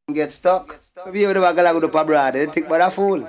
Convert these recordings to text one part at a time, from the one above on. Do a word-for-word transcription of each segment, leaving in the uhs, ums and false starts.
Get stuck. Maybe you would have go to abroad. They think about a fool.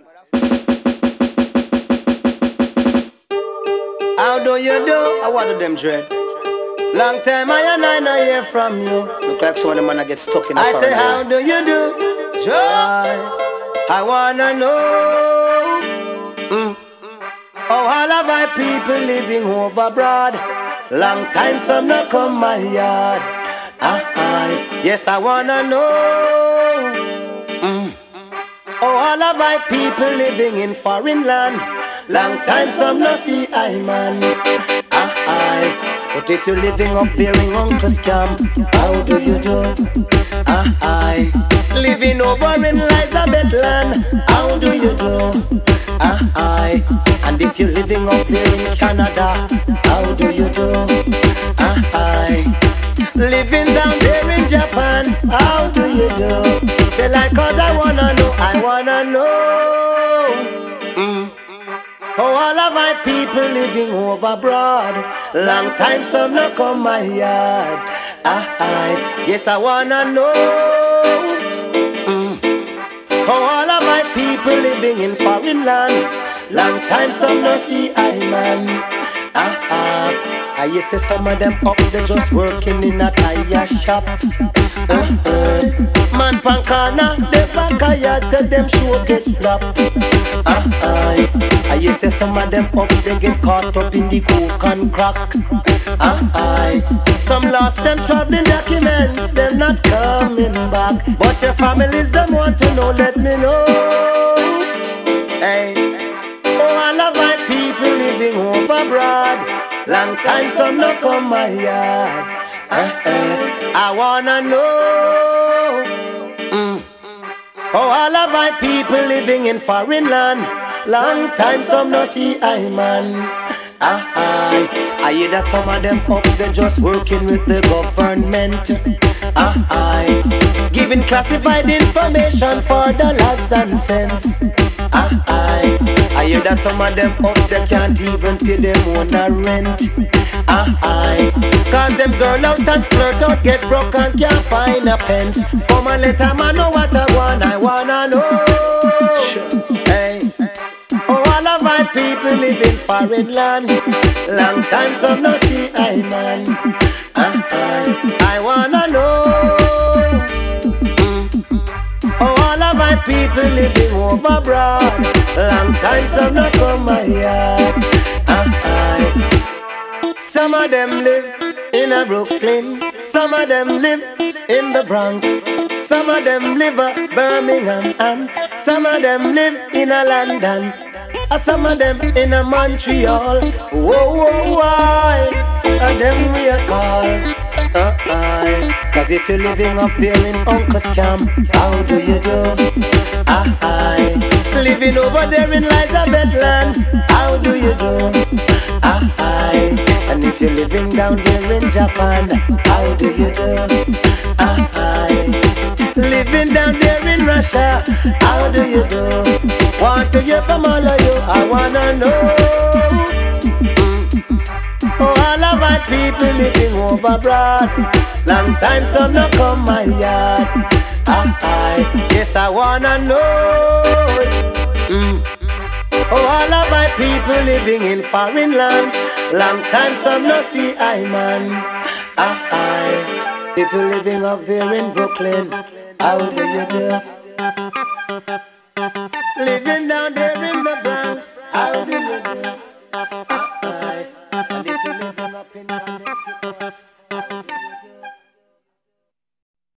How do you do? I want them dread. Long time I and I not hear from you. Look like some of the man get stuck in the I say, how do you do? Joy. I wanna know. Mm. Oh, all of my people living over abroad. Long time some not come my yard. Ah, ah. Yes, I wanna know. Mm. Oh, all of my people living in foreign land. Long time some no see I man. Ah, ah. But if you're living up there in Uncle's camp, how do you do? Ah, ah. Living over in Elizabeth land, how do you do? Ah, ah. And if you're living up there in Canada, how do you do? Ah, ah. Living down there in Japan, how do you do? They like cause I wanna know, I wanna know. Mm. Oh, all of my people living over abroad. Long time some no come my yard. Ah, ah. Yes, I wanna know. Mm. Oh, all of my people living in foreign land. Long time some no see I man. Ah, ah. I used to some of them up, they just working in a tire shop. Uh-uh. Man pan corner, they back a yard, say them show get flop. Uh-uh. I used to some of them up, they get caught up in the coke and crack. Uh-uh. Some lost them traveling documents, they're not coming back. But your families, them want to know, let me know. Hey. Oh, all of my people living over abroad. Long time some no come my yard. Uh, uh, I wanna know. Mm. Oh, all of my people living in foreign land. Long time some no see I man. Ah, ah. I hear that some of them up, they just working with the government. Ah, ah. Giving classified information for dollars and cents. Ah, ah. I hear that some of them up, they can't even pay them own rent. Ah, ah. Cause them girl out and splurt out, get broke and can't find a pence. Come and let a man know what I want, I wanna know. Hey. Oh, all of my people live in foreign land. Long time some no see I man. Ah, ah. I wanna know. Oh, all of my people living over abroad. Long time some no come my yard. Ah, ah. Some of them live in a Brooklyn. Some of them live in the Bronx. Some of them live in Birmingham. And some of them live in a London. And some of them in a Montreal. Whoa, whoa, why? And them we a call. Uh-uh. Cause if you're living up there in Uncle's camp, how do you do? Uh-uh. Living over there in Elizabeth land, how do you do? Uh-uh. And if you're living down there in Japan, how do you do? Uh-uh. Living down there in Russia, how do you do? Want to hear from all of you, I wanna know. Oh, all of my people living over abroad. Long time some no come my yard. Ah, ah. Yes, I wanna know. Mm. Oh, all of my people living in foreign land. Long time some no see I man. Ah, ah. If you're living up there in Brooklyn, how do you do? Living down there in the Bronx, how do you do? Ah, ah. And if you're living up in Connecticut,